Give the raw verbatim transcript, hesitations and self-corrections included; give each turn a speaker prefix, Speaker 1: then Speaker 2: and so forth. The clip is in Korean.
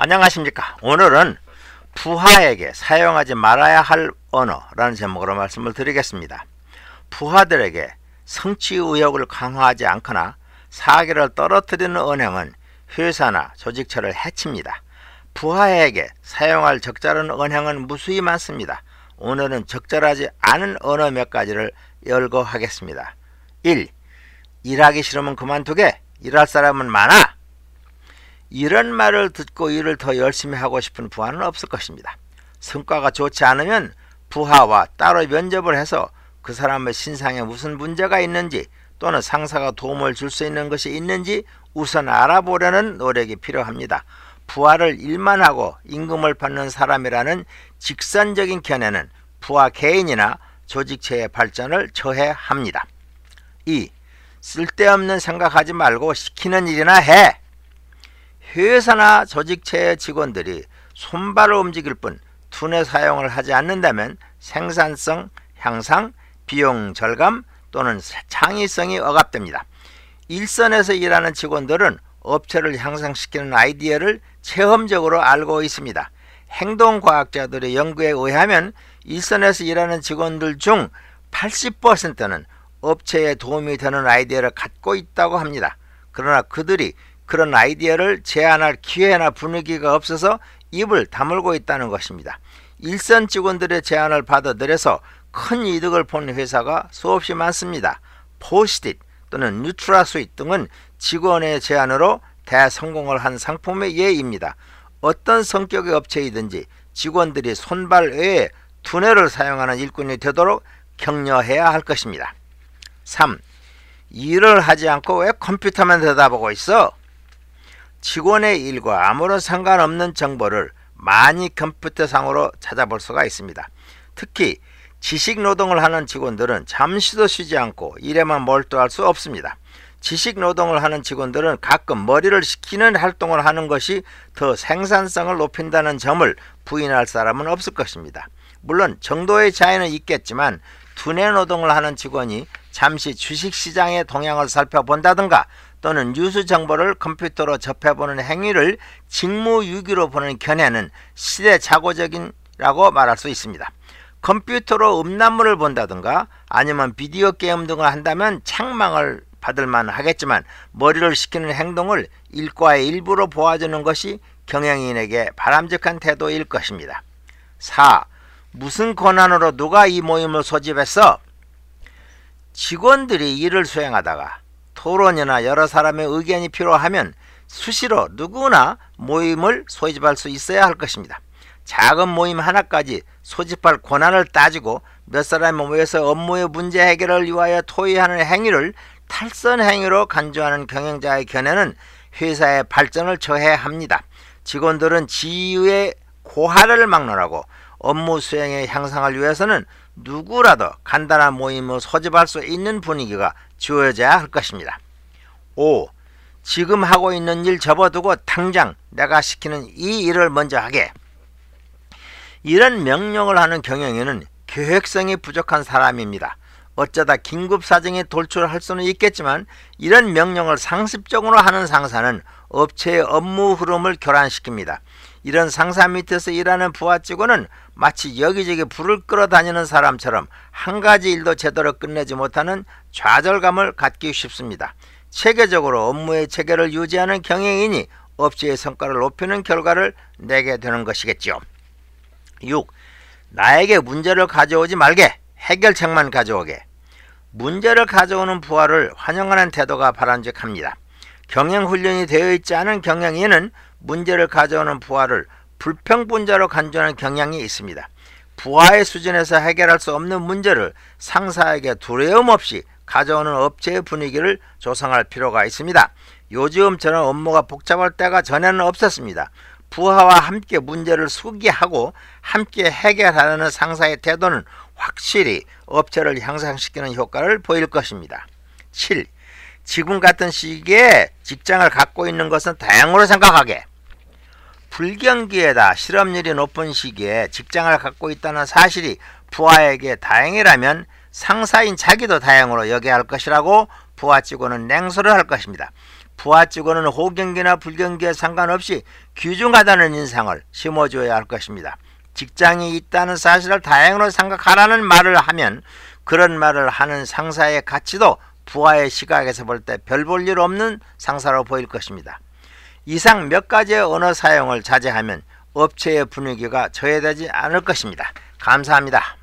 Speaker 1: 안녕하십니까. 오늘은 부하에게 사용하지 말아야 할 언어라는 제목으로 말씀을 드리겠습니다. 부하들에게 성취 의욕을 강화하지 않거나 사기를 떨어뜨리는 언행은 회사나 조직처를 해칩니다. 부하에게 사용할 적절한 언행은 무수히 많습니다. 오늘은 적절하지 않은 언어 몇 가지를 열거하겠습니다. 일. 일하기 싫으면 그만두게. 일할 사람은 많아. 이런 말을 듣고 일을 더 열심히 하고 싶은 부하는 없을 것입니다. 성과가 좋지 않으면 부하와 따로 면접을 해서 그 사람의 신상에 무슨 문제가 있는지 또는 상사가 도움을 줄 수 있는 것이 있는지 우선 알아보려는 노력이 필요합니다. 부하를 일만 하고 임금을 받는 사람이라는 직선적인 견해는 부하 개인이나 조직체의 발전을 저해합니다. 이. 쓸데없는 생각하지 말고 시키는 일이나 해. 회사나 조직체의 직원들이 손발을 움직일 뿐 두뇌 사용을 하지 않는다면 생산성 향상, 비용 절감 또는 창의성이 억압됩니다. 일선에서 일하는 직원들은 업체를 향상시키는 아이디어를 체험적으로 알고 있습니다. 행동과학자들의 연구에 의하면 일선에서 일하는 직원들 중 팔십 퍼센트는 업체에 도움이 되는 아이디어를 갖고 있다고 합니다. 그러나 그들이 그런 아이디어를 제안할 기회나 분위기가 없어서 입을 다물고 있다는 것입니다. 일선 직원들의 제안을 받아들여서 큰 이득을 본 회사가 수없이 많습니다. 포스트잇 또는 뉴트라스윗 등은 직원의 제안으로 대성공을 한 상품의 예입니다. 어떤 성격의 업체이든지 직원들이 손발 외에 두뇌를 사용하는 일꾼이 되도록 격려해야 할 것입니다. 삼. 일을 하지 않고 왜 컴퓨터만 들여다보고 있어? 직원의 일과 아무런 상관없는 정보를 많이 컴퓨터상으로 찾아볼 수가 있습니다. 특히 지식노동을 하는 직원들은 잠시도 쉬지 않고 일에만 몰두할 수 없습니다. 지식노동을 하는 직원들은 가끔 머리를 식히는 활동을 하는 것이 더 생산성을 높인다는 점을 부인할 사람은 없을 것입니다. 물론 정도의 차이는 있겠지만 두뇌 노동을 하는 직원이 잠시 주식시장의 동향을 살펴본다든가 또는 뉴스 정보를 컴퓨터로 접해보는 행위를 직무유기로 보는 견해는 시대착오적이라고 말할 수 있습니다. 컴퓨터로 음란물을 본다든가 아니면 비디오 게임 등을 한다면 책망을 받을만 하겠지만 머리를 식히는 행동을 일과의 일부로 보아주는 것이 경영인에게 바람직한 태도일 것입니다. 사. 무슨 권한으로 누가 이 모임을 소집했어? 직원들이 일을 수행하다가 토론이나 여러 사람의 의견이 필요하면 수시로 누구나 모임을 소집할 수 있어야 할 것입니다. 작은 모임 하나까지 소집할 권한을 따지고 몇 사람이 모여서 업무의 문제 해결을 위하여 토의하는 행위를 탈선 행위로 간주하는 경영자의 견해는 회사의 발전을 저해합니다. 직원들은 지위의 고하를 막론하고 업무 수행의 향상을 위해서는 누구라도 간단한 모임을 소집할 수 있는 분위기가 주어져야 할 것입니다. 오. 지금 하고 있는 일 접어두고 당장 내가 시키는 이 일을 먼저 하게. 이런 명령을 하는 경영인은 계획성이 부족한 사람입니다. 어쩌다 긴급 사정이 돌출할 수는 있겠지만 이런 명령을 상습적으로 하는 상사는 업체의 업무 흐름을 교란시킵니다. 이런 상사 밑에서 일하는 부하 직원은 마치 여기저기 불을 끌어다니는 사람처럼 한 가지 일도 제대로 끝내지 못하는 좌절감을 갖기 쉽습니다. 체계적으로 업무의 체계를 유지하는 경영인이 업체의 성과를 높이는 결과를 내게 되는 것이겠죠. 육. 나에게 문제를 가져오지 말게. 해결책만 가져오게. 문제를 가져오는 부하를 환영하는 태도가 바람직합니다. 경영훈련이 되어 있지 않은 경영인은 문제를 가져오는 부하를 불평분자로 간주하는 경향이 있습니다. 부하의 수준에서 해결할 수 없는 문제를 상사에게 두려움 없이 가져오는 업체의 분위기를 조성할 필요가 있습니다. 요즘처럼 업무가 복잡할 때가 전에는 없었습니다. 부하와 함께 문제를 수기하고 함께 해결하려는 상사의 태도는 확실히 업체를 향상시키는 효과를 보일 것입니다. 칠. 지금 같은 시기에 직장을 갖고 있는 것은 다행으로 생각하게. 불경기에다 실업률이 높은 시기에 직장을 갖고 있다는 사실이 부하에게 다행이라면 상사인 자기도 다행으로 여겨야 할 것이라고 부하 직원은 냉소를 할 것입니다. 부하 직원은 호경기나 불경기에 상관없이 귀중하다는 인상을 심어줘야 할 것입니다. 직장이 있다는 사실을 다행으로 생각하라는 말을 하면 그런 말을 하는 상사의 가치도 부하의 시각에서 볼 때 별 볼 일 없는 상사로 보일 것입니다. 이상 몇 가지의 언어 사용을 자제하면 업체의 분위기가 저해되지 않을 것입니다. 감사합니다.